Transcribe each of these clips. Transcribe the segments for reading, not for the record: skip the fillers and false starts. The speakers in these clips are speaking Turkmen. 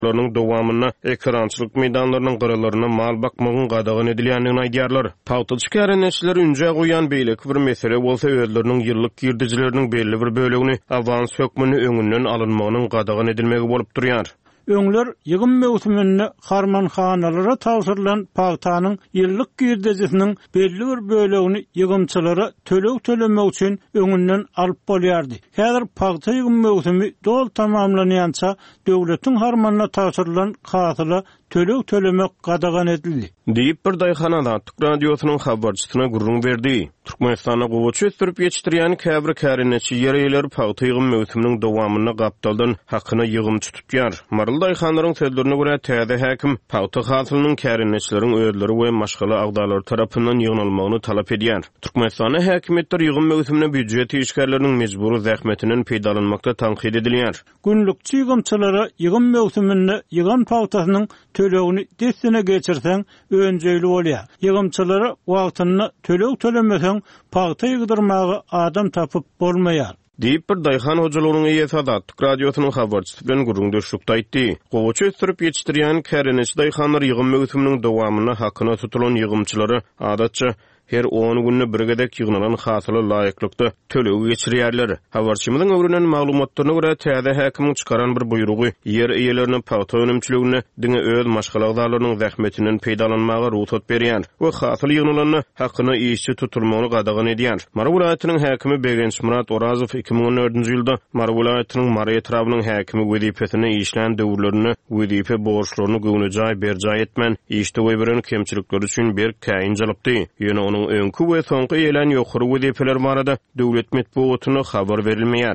kozoluklarının dowamyna ekrançylyk meýdanlarynyň gyralaryna mal bakmagyň gadagyn edilýändigini aýdýarlar. Pagtyçy kärenetçiler ünje goýan beýleki bir mesele bolsa özleriniň ýyllyk girdijileriniň belli bir bölegini awans hökmüni öňünden alynmagynyň gadagyn edilmegi bolup durýar. Öňler ýygyn mewsuminde harmanhanalara tawsyrlan pagtanyň ýyllyk girdijisiniň belli bir bölegini ýygymçylara tölemek üçin öňünden alyp bolýardy. Häzir pagta ýygyn mewsumi dol tamamlanýança döwletiň harmanyna tawsyrlan kasyla tölemek gadagan edildi. Diýip bir daýhanada Türk radiosynyň habarçysyna gurrun berdi. Türkmenistana gowaçy ötürüp ýetişdirýän käbir kärenetçi ýereýler pagta ýygyn mewsumynyň dowamyny gapdaldan hakyny ýygymçy tutýar. Marul daýhanlaryň sözlerine görä täze häkim pagta hasylynyň kärenetçileriň öýleri we maşgala agdalary tarapyndan ýygnalmagyny talap edýär. Türkmenistana häkimetler ýygyn mewsumyny büdjet işgärleriniň mejburi zähmetinden peýdalanmakda tanqid edilýär. Günlükçi ýygymçylara ýygyn mewsuminde ýygan pagtasynyň tölegini desine geçirsen önceýli bolýar. Ýygymçylara wagtyny tölemeseň pagta ýygdyrmagy adam tapyp bolmaýar. Diýip bir daýhan hojalygynyň ýesada Türk radiosynyň habarçysy bilen gurrundaşlykda aýtdy. Gowaçy ötürüp ýetişdirýän kärenetçi daýhanlar ýygyn mewsumynyň dowamyny hakyna tutulan ýygymçylary adatça her 10 günne birgedek ýygnalan hasyly laýyklykda tölew geçirýärler. Habarçymyzyň öwrünen maglumatlaryna görä täze häkimiň çykaran bir buýrugy ýer eýelerine pagta önümçiligine diňe öz maşgalagdalarynyň zähmetinden peýdalanmagy ruhsat berýär we hasyl ýygnalanyny hakyna işçi tutulmagyny gadagan edýär. Mara welaýatynyň häkimi Begenç Murat Orazow 2014-nji ýylda Mara welaýatynyň Mara etrabynyň häkimi wezipesine işlän döwürlerini wezipe borçlaryny göwnejay berjay etmän işde we kemçilikleri üçin berk käýin jalypdy. Ýöne onuň öňkü we soňky eýlen ýokary wezipeler barada döwlet medeniýetine habar berilmeýär.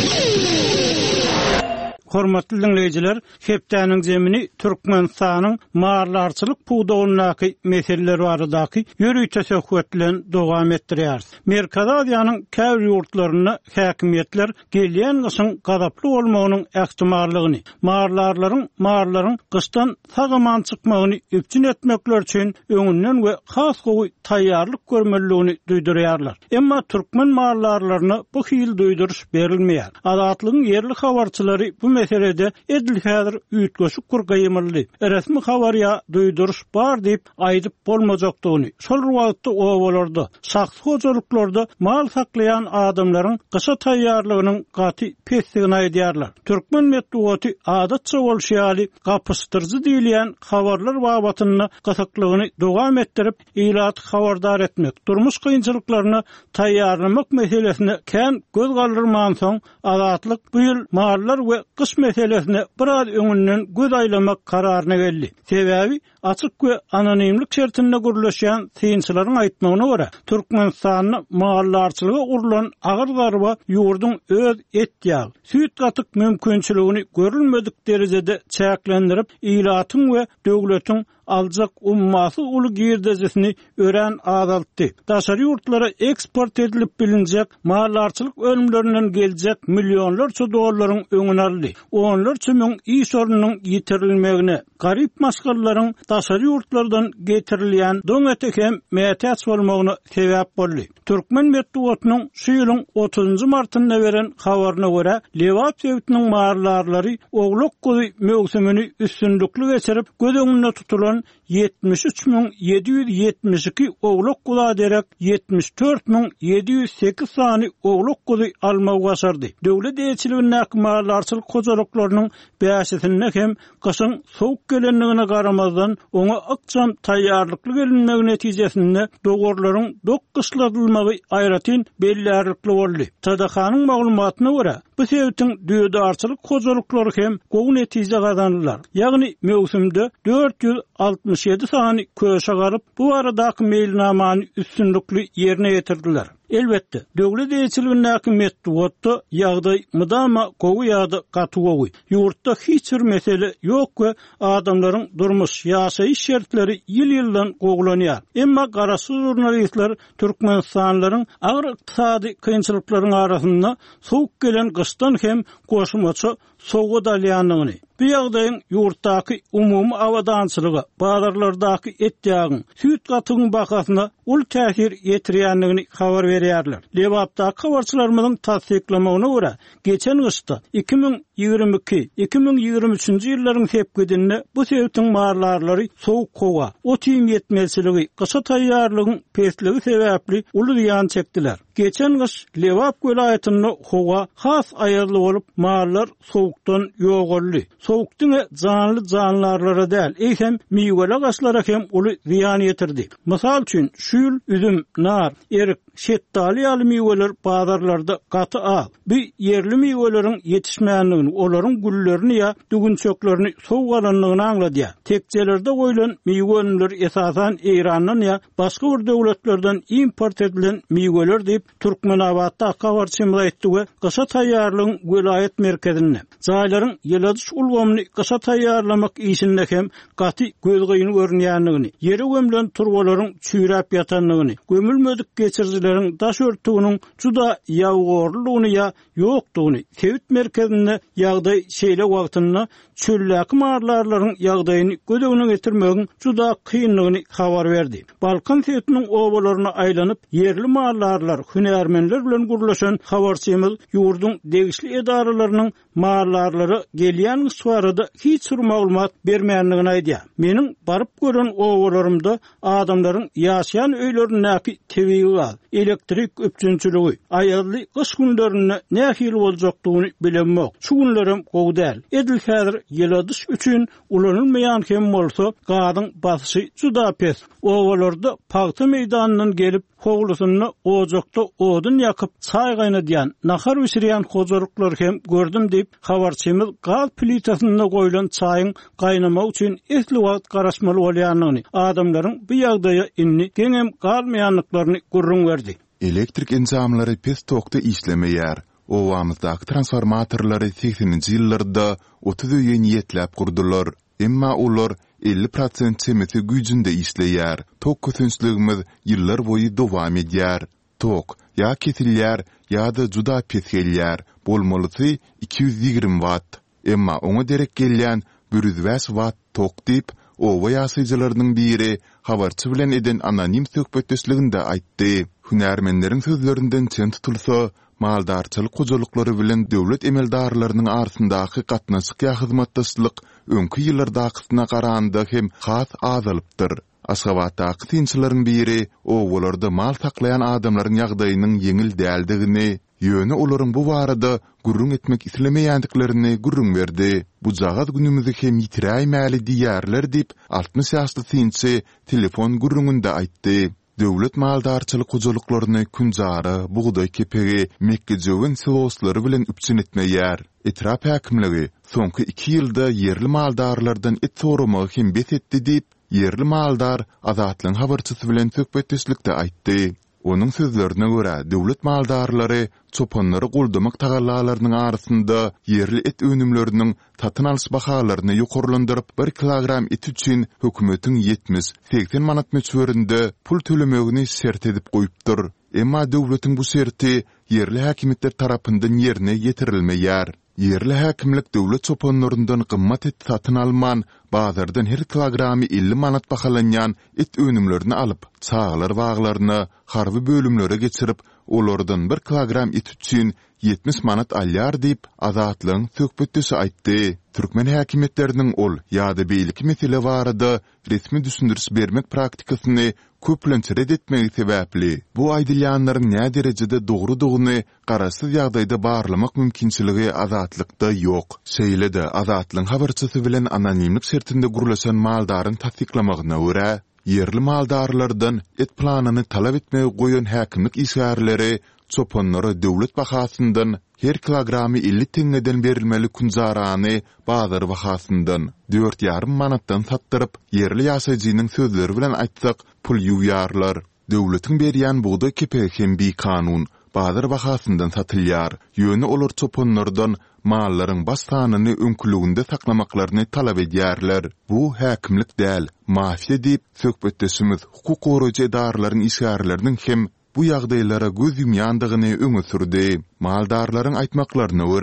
Hormatly dinleyijiler, hepdäniň zemini Türkmenistanyň maarlarçylyk puwdagyny meseleleri baradaky ýörüýte söhbet bilen dowam etdirýär. Merkez Aziýanyň käbir ýurtlaryna häkimetler gelýän gyşyň gadaply bolmagynyň ähtimallygyny, maarlaryň gystan sagaman çykmagyny üpçün etmekler üçin öňünden we has gowy taýýarlyk görmeligini duýdurýarlar. Emma türkmen maarlaryny bu hil duýduruş berilmeýär. Adatlygyň yerli habarçylary bu meselede edil häzir üýtgeşik gurgaýymly. Resmi habar ýa duýduruş bar diýip aýdyp bolmajakdygyny. Şol wagtda o bolardy. Şahsy hojalyklarda mal saklayan adamlaryň gysy taýýarlygynyň gaty pesdigini aýdýarlar. Türkmen medeniýeti adatça bolşýaly gapystyrjy diýilýän habarlar babatyny gysyklygyny dowam etdirip ýylat habardar etmek, durmuş kynçylyklaryny taýýarlamak meselesine kän göz galdyrman soň adatlyk bu ýyl mallar we meselesine biraz öňünden göz aýlamak kararyna geldi. Sebäbi açyk we anonimlik şertinde gurulýan synçylaryň aýtmagyna görä, Türkmenistanyň mahallarçylyga urulan agyr garba ýurdun öz etýag, süýt gatyk mümkinçiligini görülmedik derejede çäklendirip ýylatyň we döwletiň aljak ummasy uly girdejisini ören azaltdy. Daşary ýurtlara eksport edilip bilinjek mahallarçylyk ölümlerinden geljek milyonlarça dollaryň öňüne aldy. Onlarça müň iş ornunyň ýitirilmegine, garip maşgallaryň daşary ýurtlardan getirilýän doňetek hem mätäç bolmagyna sebäp boldy. Türkmen medeniýetiniň şu ýylyň 30 martynda beren habaryna görä, Lewap sewtiniň mahallarlary ogluk gowy mewsumyny üstünlükli geçirip göz öňünde tutulan 73.772 ogluk gowy derek 74.708 sany ogluk gowy almagy başardy. Döwlet eýçiliginiň mahallarçylyk hojalyklarynyň bäşisinde hem gyşyň sowuk gelenligine garamazdan oňa akçam taýýarlykly gelinmegi netijesinde dogorlaryň dok gysladylmagy aýratyn belliärlikli boldy. Tadahanyň maglumatyna görä, bu sebäpden düýdarçylyk hojalyklary hem gowy netije gazandylar. Ýagny mewsumda 467 sany köşe garyp bu aradaky meýilnamany üstünlükli ýerine ýetirdiler. Elbette, döwlet eýçiliginiň medeniýeti ýagdaý mydama gowy ýa-da gaty gowy. Ýurtda hiç bir mesele ýok we adamlaryň durmuş, ýaşaýyş şertleri ýyl-ýyldan gowlanýar. Emma garaşy jurnalistler Türkmenistanlaryň agyr ykdysady kynçylyklaryň arasynda sowuk gelen gystan hem goşmaçy soğuk dalyanlygyny. Bu ýagdaýyň ýurtdaky umumy awadançylyga, bazarlardaky et ýagyň, süýt gatygyň bakasyna ul täsir ýetirýändigini habar berýärler. Lewapdaky habarçylarymyň tasdiklamagyna görä, geçen gyşda 2022-2023 ýyllaryň hepgedinde bu sebäpden marlarlary soğuk kowa, otym ýetmezligi, gysy taýýarlygyň pesligi sebäpli uly ýan çekdiler. Geçen gyş Lewap welaýatyny howa has aýarly bolup marlar soğukdan ýogurly. Soğukdyň canly canlarlara däl, eýsem miwele gaçlara hem uly ziýan ýetirdi. Mysal üçin şül, üzüm, nar, erik, şettali ýaly miweler bazarlarda gaty al. Bu yerli miweleriň ýetişmänligini, olaryň güllerini ýa dügünçöklerini soğuk alanlygyny aňladýar. Tekjelerde goýulan miweler esasan Eýrandan ýa başga bir döwletlerden import edilen miweler diýip Türkmenabadda habarçymyz aýtdy we gysy taýýarlygyň welaýat merkezinde jaýlaryň ýeladyş ulgamyny gysy taýýarlamak işinde hem gaty gözgöýüni görnýändigini, ýere gömülen turbalaryň çüýräp ýatanlygyny, gömülmedik geçirjileriň daş örtüginiň juda ýawgorlygyny ýa ýokdugyny, Sewit merkezinde ýagdaý şeýle wagtynda çölläki marlarlaryň ýagdaýyny gödegine getirmegiň juda kynlygyny habar berdi. Balkan Sewitiniň obalaryna aýlanyp yerli marlarlar, hünärmenler bilen gurlaşan habarçymyz ýurdun degişli edaralarynyň marlarlary gelýän yswarada hiç maglumat bermänligini aýdýar. Meniň baryp gören obalarymda adamlaryň ýaşaýan öýlerindäki tebigy, elektrik öpçünçüligi, aýarly gyş günlerinde nähil boljakdygyny bilenmek. Şu günlerim gowdal. Edil häzir ýeladyş üçin ulanylmaýan hem bolsa, gadyň basyşy juda pes. Obalarda paýta meýdanynyň gelip howlusyny ojakda odun ýakyp çaý gaýnadýan, nahar üsirýän hozurluklar hem gördüm diýip habarçymyz gaz plitasyna goýulan çaýyň gaýnamak üçin esli wagt garaşmaly bolýanyny, adamlaryň bu ýagdaýa inni geňem galmaýanlyklaryny gurrun berdi. Elektrik enzamlary pes tokda işlemeýär. Owamyzdaky transformatorlary 80-nji ýyllarda 30 ýyl ýetläp kurdular. Emma ular 50% çemeti güýjünde işleýär. Tok kötünçligimiz ýyllar boýy dowam edýär. Tok ýa ketilýär ýa-da juda pes gelýär. Bolmalysy 220 watt. Emma oňa derek gelýän 100 watt tok diýip owa ýasyjylarynyň biri habarçy bilen eden anonim söhbetdeşliginde aýtdy. Hünärmenleriň sözlerinden çen tutulsa, maldarçylyk gojalyklary bilen döwlet emeldarlarynyň arasyndaky gatnaşyk ýa hyzmatdaşlyk öňkü ýyllardakyna garanda hem has azalypdyr. Aşgabatdaky tinçilerin biri owalarda mal saklayan adamlaryň ýagdaýynyň ýeňil däldigini, ýöne olaryň bu barada gurrun etmek islemeýändiklerini gurrun berdi. Bu jagad günümizde hem ýitiräýmäli diýerler diýip 60 ýaşly tinçi telefon gurrununda aýtdy. Döwlet maldarçylyk gojalyklaryny künjary, buğday kepegi, mekkejowen siloslary bilen üpçün etmeýär. Etrap häkimligi soňky 2 ýylda yerli maldarlardan et soramagy hem bet etdi diýip, yerli maldar azatlyň habarçysy bilen söhbetdeşlikde aýtdy. Onun sözlerine göre döwlet maldarlary çopanlary guldamak tagallalarynyň arasynda yerli et önümleriniň tatyn alys bahalaryny ýokarlandyryp 1 kilogram et üçin hökümetiň 70-80 manat möçberinde pul tölemegini şert edip goýupdyr. Emma döwletiň bu şerti yerli häkimetler tarapyndan ýerine ýetirilmeýär. Yerli häkimlik döwlet çopanlaryndan gymmat et satyn alman, bazardan her kilogramy 50 manat bahalanýan et önümlerini alyp, çağlar waglaryny harby bölümlere geçirip, olardan 1 kilogram et üçin 70 manat alýar diýip azatlyň söhbetdeşi aýtdy. Türkmen häkimetleriniň ol ýa-da beýleki mesele barada resmi düşündüris bermek praktikasyny köplençe redetmegi sebäpli. Bu aýdylýanlaryň näme derejede dogry-dogyny garaşsyz ýagdaýda barlamak mümkinçiligi azatlykda ýok. Şeýle-de azatlyň habarçysy bilen anonimlik şertinde gurulaşan maldaryň tasdiklamagyna görä, yerli maldarlardan et planyny talap etmegi goýan häkimlik işgärleri çopanlara döwlet bahasyndan her kilogramy 50 teňeden berilmeli kunjarany bazar bahasyndan 4,5 manatdan satdyryp, yerli ýaşaýjynyň sözleri bilen aýtsak, pul ýuwýarlar. Döwletiň berýän buğday kepegi hem bir kanun bazar bahasyndan satylýar. Ýöne olar çopanlardan mallaryň bas sanyny öňkülüginde saklamaklaryny talap edýärler. Bu häkimlik däl, mafiya diýip söhbetdeşimiz hukuk goraýjy edarlaryň işgärleriniň hem bu ýagdaýlara göz ýumýandygyny öňe sürdi. Maldarlaryň aýtmaklaryna görä,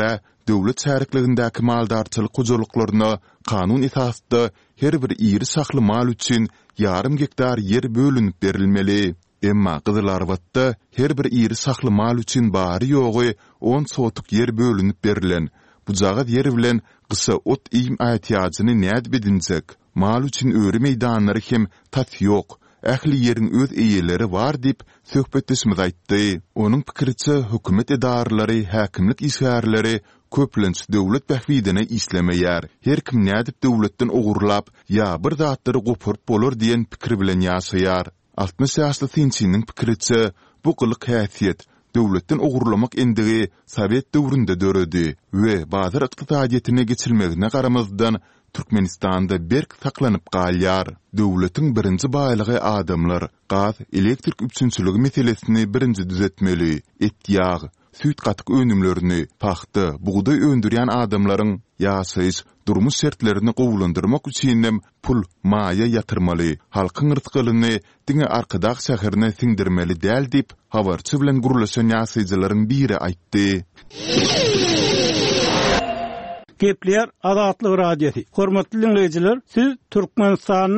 döwlet şärikligindäki maldarçylyk gojalyklaryna kanun esasında her bir iri saklı mal üçin yarım hektar yer bölünip berilmeli. Emma Gyzylarbatda her bir iri saklı mal üçin bary ýogy 10 sotuk yer bölünip berilen. Bu jagat yer bilen gysa ot iýim ähtiýadyny näde bedinjek? Mal üçin öri meýdanlary hem tat ýok. Ähli yerin öz eýeleri var dip söhbetleşmez aýtdy. Onuň pikiriçe hökümet edarlary, häkimlik işgärleri köplenç döwlet bähwidine islemeýär. Her kim nädip döwletden ogurlap ýa bir zatlary gopuryp bolar diýen pikir bilen ýaşaýar. 60 ýaşly Tinçiniň pikiriçe bu gylyk häsiýet döwletden ogurlamak endigi Sowet döwründe döredi we bazar ykdysadyetine geçilmegine garamazdan Türkmenistan'da berk saklanyp galýar. Döwletiň birinji baýlygy adamlar gaz, elektrik üçinçiligi meselesini birinji düzetmeli. Et ýagy, süýt gatyk önümlerini, paxta, buğday öndürýän adamlaryň ýaşaýyş durmuş şertlerini gowulandyrmak üçin pul, maýa ýatyrmaly. Halkyň rızkyny diňe arkadak şäherine siňdirmeli däl dip habarçy bilen gurulşan ýaşaýjylaryň biri aýtdy. Gepler Azatlyk radiosi. Hormatly dinleyijiler, siz Türkmenistanyň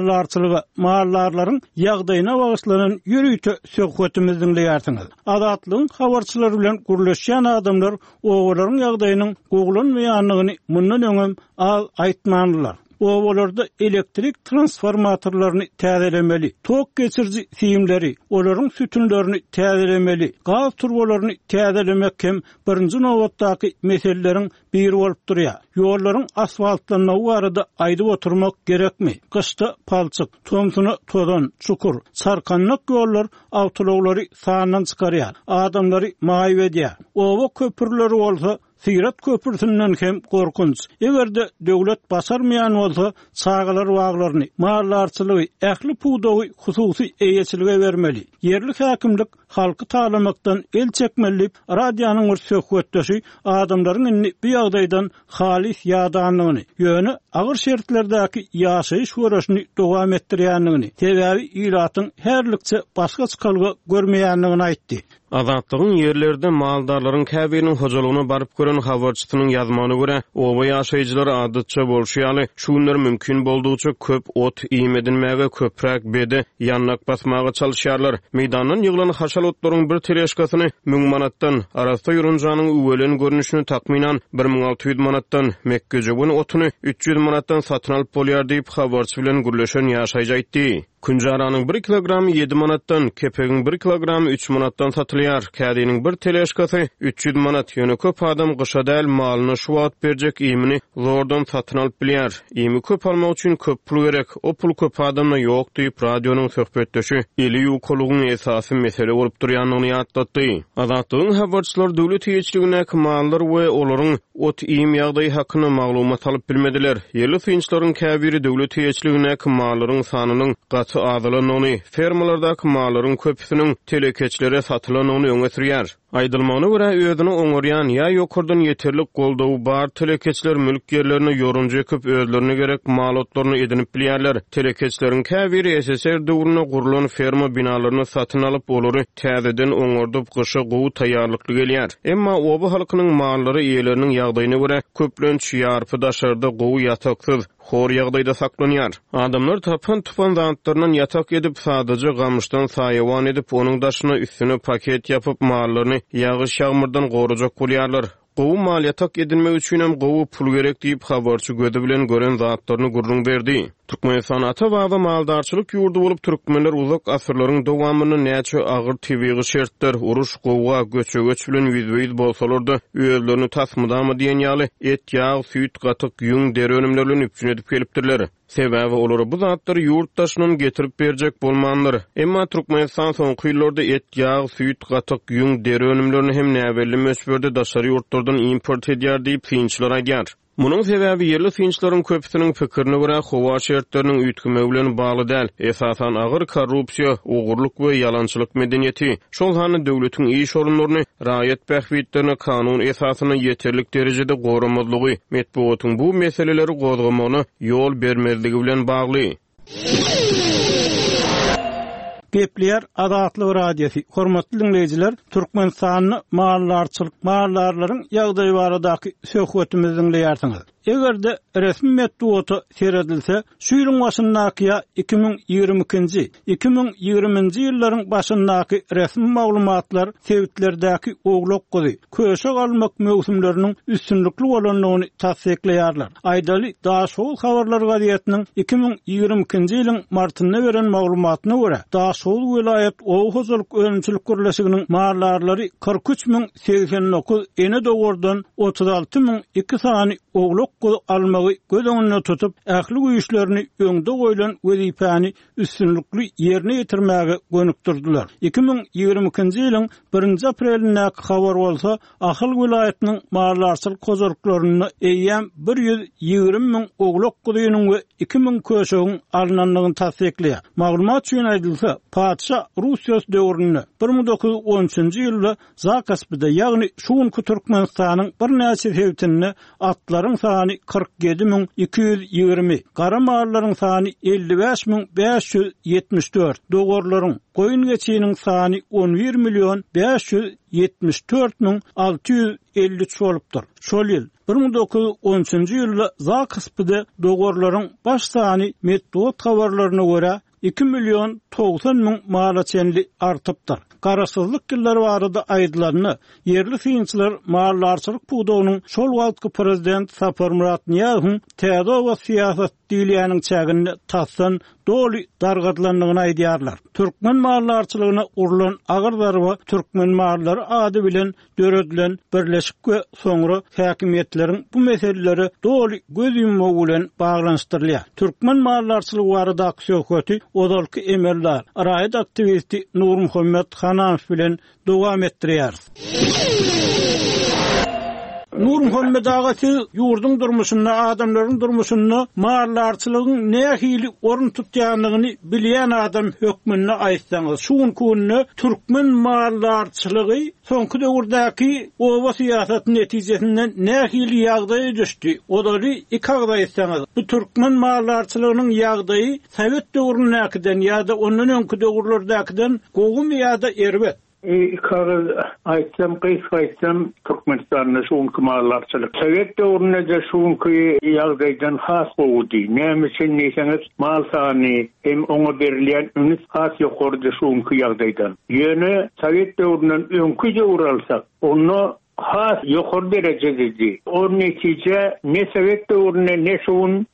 mallarlaryň ýagdaýyna bagyşlanan ýürüýte söhbetimizi dinleýärsiňiz. Azatlygyň habarçylary bilen gurulşan adamlar oglaryň ýagdaýynyň gowulanmaýanlygyny mundan öňem az aýtmandylar. Owalarda elektrik transformatorlaryny täzelemeli, tok geçirji siýimleri, olaryň sütünlerini täzelemeli, gaz turbolaryny täzelemek hem birinji nowatdaky meseleleriň biri bolup durýar. Ýollaryň asfaltlanyny barada aýdyp oturmak gerekmi? Gyşda palçyk, tomsuny tozan, çukur, sarkanlyk ýollar awtolawlary sanyny çykarýar. Adamlary maýyp edýär. Owa köpürleri bolsa Sirat köpürsünden hem korkunç. Egerde döwlet basarmayan bolsa, çağalar waglaryny, mallarçylygy, ähli puwdagy hususy eýeçiligi bermeli. Yerli häkimlik halky taýlamakdan el çekmeli. Radionyň bir söhbetdeşi adamlaryň inni bu ýagdaýdan halis ýadanlygyny, ýöne agyr şertlerdäki ýaşaýyş waraşyny dowam etdirýänligini, sebäbi ýylatyň herlikçe başga çykalga görmeýänligini aýtdy. Azatlygyň ýerlerde maldarlaryň käbiriniň hojalygyna baryp gören habarçysynyň ýazmany görä, oba ýaşaýjylar adatça bolşýaly, şunlar mümkin boldugyça köp ot iýmedinmäge köpräk bede ýannak basmaga çalyşýarlar. Meýdandan ýygylan haşal otlaryň bir teleşkasyny 1000 manatdan, arasda ýurunjanyň üwelen görnüşini takminan 1600 manatdan, Mekkejebin otuny 300 manatdan satyn alyp bolýar diýip habarçy bilen gürleşen ýaşaýjy aýtdy. Kunjaranyň 1 kilogramy 7 manatdan, kepegiň 1 kilogramy 3 manatdan satylýar. Kädiniň bir teleşkasy 300 manat. Ýöne köp adam gysha däl malyny şu wagt berjek iýmini zordan satyn alyp bilýär. Iými köp almak üçin köp pul gerek. O pul köp adamna ýok diýip radionyň söhbetdeşi eli ýoklugyň esasy mesele bolup durýanlygyny ýatlatdy. Azatlygyň habarçylar döwlet ýeçiligine mallar we olaryň ot iýim ýagdaýy hakyna maglumat alyp bilmediler. Yerli synçlaryň käbiri döwlet ýeçiligine mallaryň sanynyň azalanyny, fermalardaky mallaryň köpüsiniň telekeçlere satylanyny öňe sürýär. Aýdylmagyna görä özüni oňarýan ýa ýokurdan ýeterlik goldawy bar telekeçler mülk ýerlerini ýorunja köp özlerine gerek malotlaryny edinip bilýärler. Telekeçleriň käbiri SSR döwrüne gurulan ferma binalaryny satyn alyp olary täzeden oňardyp gysha gowy taýýarlykly gelýär. Emma oba halkynyň mallary ýerleriniň ýagdaýyna görä köplenç ýarpy daşarda gowy ýataksyz hor ýagdaýda saklanýar. Adamlar tapan zantlarynyň ýatak edip sadaja gamyşdan saýawan edip onuň daşyna üstüne paket ýapyp mallaryny ýagyş ýagmyrdan gorajak bolýarlar. Gowy mal ýatak edinmek üçin hem gowy pul gerek diýip habarçy gözi bilen gören zatlaryny gurrun berdi. Türkmenistan ata-baba maldarçylyk ýurdu bolup türkmenler uzak asyrlaryň dowamyny näçe agyr tebigy şertler, uruş, gowga, göçe-göç bilen ýüzbeýiz bolsalardy, özlerini tasmydamy diýen ýaly et, ýag, süýt, gatyk, ýüň, deri önümleri bilen üpçün edip gelipdirler. Sebäbi olary bu zatlary ýurtdaşynyň getirip berjek bolmandyr. Emma Türkmenistan soňky ýyllarda et, ýag, süýt, gatyk, ýüň, deri önümlerini hem näwelli möçberde daşary ýurtlardan import edýär diýip synçylar aýdýar. Munyň sebäbi yerli synçlaryň köpüsiniň pikirine görä howa şertleriniň üýtgüme bilen bagly däl. Esasan agyr korrupsiýa, ogurlyk we ýalançylyk medeniýeti. Şol hany döwletiň iş orunlaryny, raýat bähwitlerini kanun esasyna ýeterlik derejede goramazlygy, metbuatyň bu meseleleri gozgamagyna ýol bermezligi bilen bagly. Gepler Azatlyk radiosu. Hormatly dinleyijiler, Türkmenistanyny mallarlaryň ýagdaýy baradaky söhbetimizi dinleýärsiňiz. Egerde resmi metduaty seredilse, şu ýylyň başyndaky 2022-nji, 2020-nji ýyllaryň başyndaky resmi maglumatlar sewitlerdäki oglok gozy, köşe almak mewsumlarynyň üstünlikli bolanlygyny tasdikleýärler. Aýdaly Daşoğul habarlar gazetiniň 2022-nji ýylyň martynda beren maglumatyna görä, Daşoğul vilayet Oğuzlyk ölümçilik gürleşiginiň mallarlary 43.089, ene dogordan 36.002 sany oglok almagy göz öňünde tutup, ähli güýçlerini öňde goýulan wezipany üstünlikli ýerine ýetirmäge gönükdirdiler. 2022-nji ýylyň 1-nji aprelindäki habar bolsa, Ahyl vilayetiniň mallarçylyk kozorklaryny eýýän 120.000 oglok gyýynyň we 2.000 köşegiň alynanlygyny tasdikleýär. Maglumat üçin aýdylsa, Padşah Russiýa döwründe 1913-nji ýylda Zakaspyda, ýagny şuňky Türkmenistanyň bir näçe hewtini atlaryň sany 47.220, gara mallarlaryň sany 55.574, dogorlaryň goýun geçiýiniň sany 11.574.653 bolupdyr. Şol ýyl 1913-nji ýylda Zakaspyda dogorlaryň baş sany metduat habarlaryna görä 2.090.000 mala çenli artypdyr. Garasyzlyk ýyllary barada aýdylanyny yerli synçylar mallarçylyk puwdawynyň şol wagtky prezident Sapar Murat Niýazowyň täze we siýasat diýilýäniň çägini tassan doli dargadlanlygyny aýdýarlar. Türkmen mallarçylygyna urulan agyr darba türkmen mallary ady bilen döredilen birleşik we soňra häkimetleriň bu meseleleri doli göz yummagy bilen baglanşdyrylýar. Türkmen mallarçylygy baradaky söhbeti odalky emeller, raýat aktivisti Nur Muhammed Hanafi bilen dowam etdirýär. Nur Muhammed agati ýurdun durmuşyny, adamlaryň durmuşyny, mallarçylygyň nähili orun tutýanlygyny bilýän adam hökmüne aýtsaňyz, şuň kunny türkmen mallarçylygy soňky döwürdäki owa siýasatyň netijesinden nähili ýagdaýa düşdi. Odaly iki agda aýtsaňyz, bu türkmen mallarçylygynyň ýagdaýy Sowet döwründäkiden ýa-da ondan öňki döwürlerdäkiden gowum ýa-da erbet. Kağız aytsam, aytsam Türkmenistan'da şuňky mallarçylyk. Sowet döwründe şuňky ýagdaýdan has boldy. Näme üçin diýseňiz, mal sany hem oňa berilýän ünüs has ýokardy şuňky ýagdaýdan. Ýöne Sowet döwründen öňkü döwür alsak, onu has ýokary derejede. O netije ne Sowet döwrüne ne şuň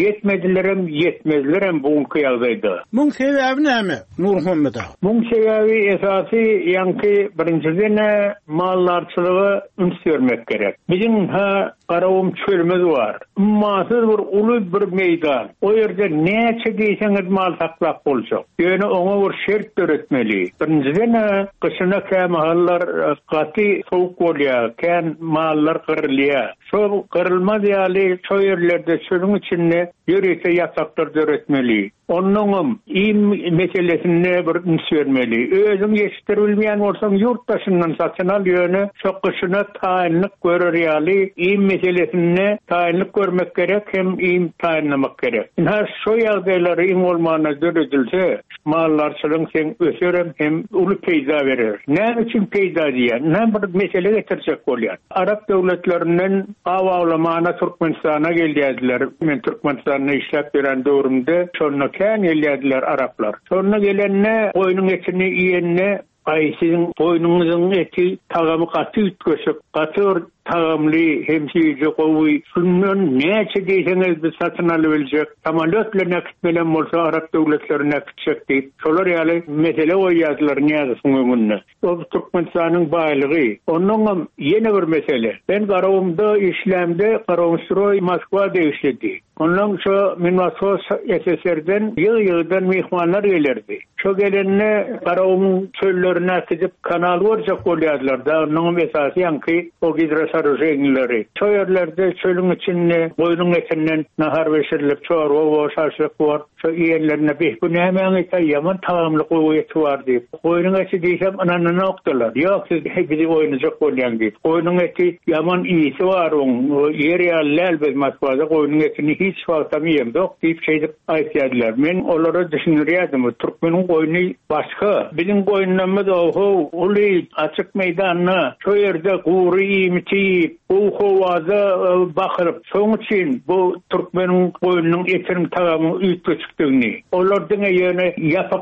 yetmezlerem buňky ýagdaýda. Muň sebäbi näme? Nur Muhammed ağa. Muň sebäbi esasy ýanky birinciden mallarçylygy ünsürmek gerek. Bizim garawum çölmez bar. Ummasyz bir uly bir meýdan. O ýerde näçe diýseňiz mal saklap boljak. Ýöne oňa bir şert töretmeli. Birinciden kışyna kämahallar gaty sowuk bolýar, kän mallar gyrylýar. Şol gyrylmaz ýaly şo ýerlerde çölüň içinde ýörese ýasaklar töretmeli. Onun meselesine bir ünsürmeli. Özüm yetiştir bilmeyen olsam yurttaşından satın al yönü şokuşuna tayinlik görür yali meselesine tayinlik görmek gerek hem tayinlemek gerek. Her şu yağdayları olmağına dörüdülse mallarçılığın sen ösürüm hem ulu peyda verir. Ne için peyda diyen? Ne bir mesele getirecek oluyor. Arap devletlerinden avavlamağına Türkmenistan'a geldiler. Ben Türkmenistan'a işlep veren doğrumda sonra kän geldiler Araplar. Sonra gelenne koyunun etini yiyenine ay sizin koyununuzun eti tagamı katı ütköşüp katır tagamlı hemşiyici kovuy şundan näçe diýseňiz biz satyn alybiljek samolyotla nakit bilen bolsa Arap döwletlerine nakitjek diýip şolar ýaly mesele goýýarlar näçe öňünde. O Türkmenistanyň baýlygy. Ondan ýene bir mesele. Ben garawymda işlemde Garawstroy Moskwada işledi. Ondan şu Minvasos SSR'den ýyl-ýyldan mehmanlar gelerdi. Şu gelenne garawymyň çöllerine akıp kanal gorjak bolýarlar da onun esasy ýanky o hidrosarojenileri. Şu ýerlerde çölüň içinde goýunun etinden nahar beşirilip çorwa we şaşlyk bar. Şu ýerlerine beh bu näme ýaman tagamly goýu eti bar diýip. Goýunun eti diýsem anany noktalar. Ýok siz bizi oýnajak bolýan diýip. Goýunun eti ýaman iýisi bar o ýer ýalyl biz Moskwada goýunun etini hiç wagtamy ýemdok diýip şeýdip aýtýarlar. Men olara düşünýärdim. Türkmeniň oyunu başka. Bizim oyunlarımız uli açık meydanına şu yerde kuru imiti, bu kovaza bakırıp son için bu Türkmenin oyunun etirim tamamı üyütü çıktığını. Onlardan yani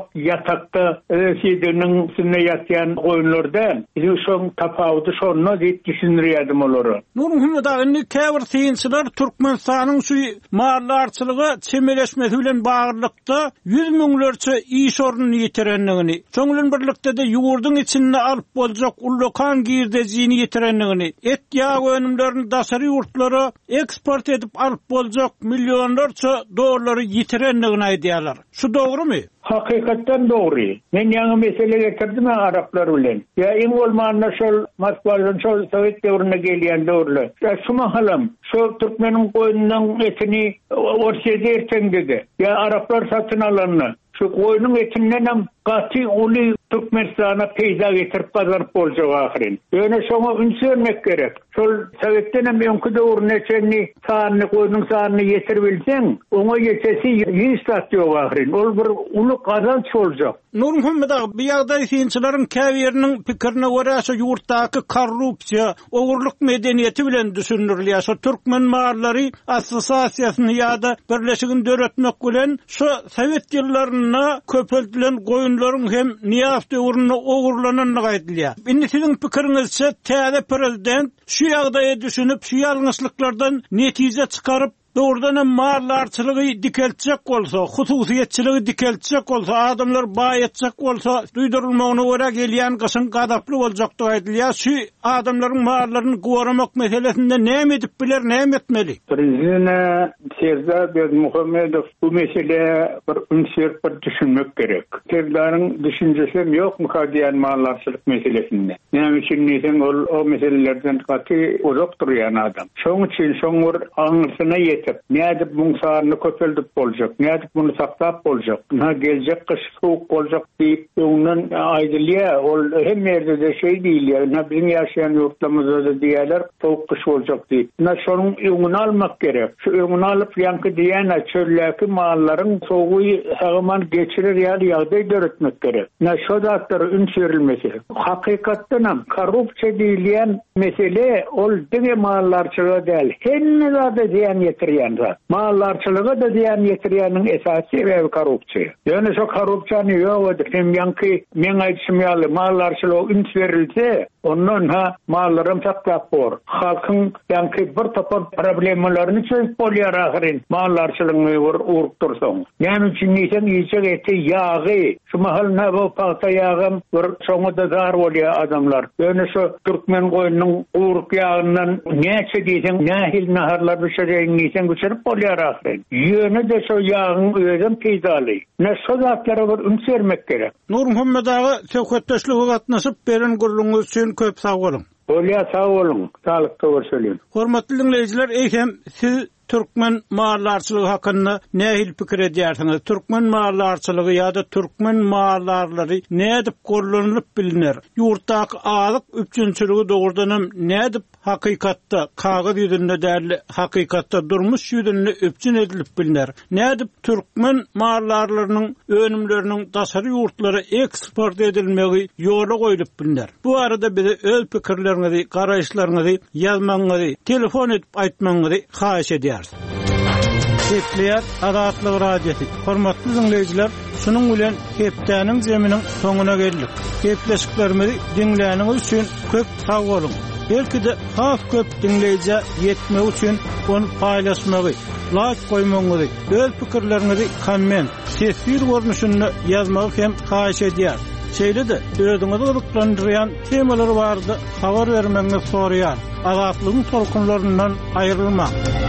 yatakta şeydenin üstüne yatayan oyunlardan bizim son tafavudu sonuna düşünürüyordum onları. Nurmuhammed ağını käbir tiyinçiler Türkmenistan'ın şu maarlarçılığı çemeleşmesi bilen bağırlıkta 100 müňlerçe iş ornunu yitirenligini, soňlan birlikde de ýurdun içinde alyp boljak ullokan girdejini yitirenligini, et ýa önümlerini daşary ýurtlara eksport edip alyp boljak milyonlarça dollary yitirenligini aýdýarlar. Şu dogrymy? Hakikaten doğru. Men ýa mesele getirdim Araplar bilen. Ya en olmanda şol Moskvadan şol Sovet devrine gelýän döwürler. Ya şu mahalam, şu Türkmenin koyundan etini orşede erten dedi. Ya Araplar satın alanlar. Şu koyunun etinden hem gati uli Türkmenistan'a peyda getirip pazarıp boljak ahirin. Öne şoňa ünsörmek gerek. Şol Sovetden hem öňkü döwürneçeni saany koyunun saanyny yetirip bilseň, oňa ýetesi ýyş satýar ahirin. Ol bir uly kazanç boljak. Nurmuhammed ağa, bu ýagdaý synçylaryň käbiriniň pikirine görä ýurtdaky korrupsiýa, ogurlyk medeniýeti bilen düşünülýär. Şu Türkmen maarlary assosiasiýasyny ýa-da birleşigini döretmek bilen şu Sowet ýyllaryna köpeltilen goýunlaryň hem niýaf döwrüne ogurlananyny gaýdylýar. Indi siziň pikiriňizçe täze prezident şu ýagdaýy düşünüp şu ýalňyçlyklardan netije çykaryp doğrudan maarlarçılığı dikeltecek olsa, hususiyetçiliği dikeltecek olsa, adamlar bayetecek olsa, duydurulmağına göre gelýän gysyn gadaply boljakdy aýdylýar. Şu adamlaryň maarlaryny goramak meselesinde näme edip biler, näme etmeli? Prezident Serzar Berdimuhammedow bu meseleye bir ünsürüp düşünmek gerek. Serdar'ın düşüncesi yok mu diýen maarlarçylyk meselesinde? Näme üçin diýsen o meselelerden gaty uzak durýan adam. Şoň üçin şoňur aňyrsına yetip, nädip bu saarny köpeldip boljak, nädip bunu saklap boljak, geljek kış soğuk boljak diýip öňden aýdylýar. Ol hem ýerde de şey diýilýär, bizim ýaşaýan ýurtlarymyzda da diýerler, soğuk kış boljak diýip. Şonuň öňüni almak gerek. Şu öňüni alyp ýanky diýen çölläki mallaryň soğugy sagaman geçirir ýagdaý döretmek gerek. Şu zatlar ünsürilmesi. Hakykatdan hem korrupsiýa diýilýän mesele ol diňe mallarçylyga däl. Hemme zada diýen yetirýän zat. Mallarçylyga da diýen yetirýäniň esasy sebebi korrupsiýa. Ýöne şu korrupsiýany ýok edip hem ýanky men aýtşym ýaly mallarçylyga üns berilse, ondan mallarym saklap bor. Halkyň ýanky bir topar problemalaryny çözüp bolýar ahirin. Mallarçylygyny urup dursaň. Näme üçin diýsen ýeçek eti ýagy, şu mahalna bu paýta ýagym bir şoňa da zar bolýar adamlar. Ýöne şu Türkmen goýunyň urup ýagyndan näçe diýsen nähil naharlar düşerýän diýsen göçürip bolýar ahirin. Ýöne de şu ýagyň özüň peýdaly. Ne şu zatlary bir üns bermek gerek. Nurmuhammed ağa, söhbetdeşlige gatnaşyp beren guruluňyz üçin köp sag bolun. Bolýar, sag bolun. Sağlykda görüşelim. Hormatly dinleýijiler, eýsem siz Türkmen maarlarçılığı hakkında nähil pikir edýärsiňiz? Türkmen maarlarçylygy ýa-da Türkmen maarlarlary nädip gorlanıp bilinir? Ýurtdaky alyk üçinçiligi dogrudan nädip hakykatda kagaz ýüzünde däli hakykatda durmuş ýüzünde öpçün edilip bilinir? Nädip Türkmen maarlarlarynyň önümleriniň daşary ýurtlara eksport edilmegi ýola goýulyp bilinir? Bu arada bize öz pikirleriňizi, garaýşlaryňyzy ýazmaňyzy, telefon edip aýtmaňyzy haýyş edýär. Setliyat Adatlyk radiosi. Hormatly dinleyijiler, şunun bilen hepdäniň zeminiň soňuna geldik. Hepleşiklerimizi dinläniňiz üçin köp sag bolun. Belki de has köp dinleyici yetmek üçin onu paýlaşmagy, like goýmagy, öz pikirleriňizi komment, sesli görnüşinde ýazmagy hem haýyş edýär. Şeýle de özüňizi gyzyklandyrýan temalar bardy, habar bermeňizi soraýar. Adatlygyň tolkunlaryndan aýrylma.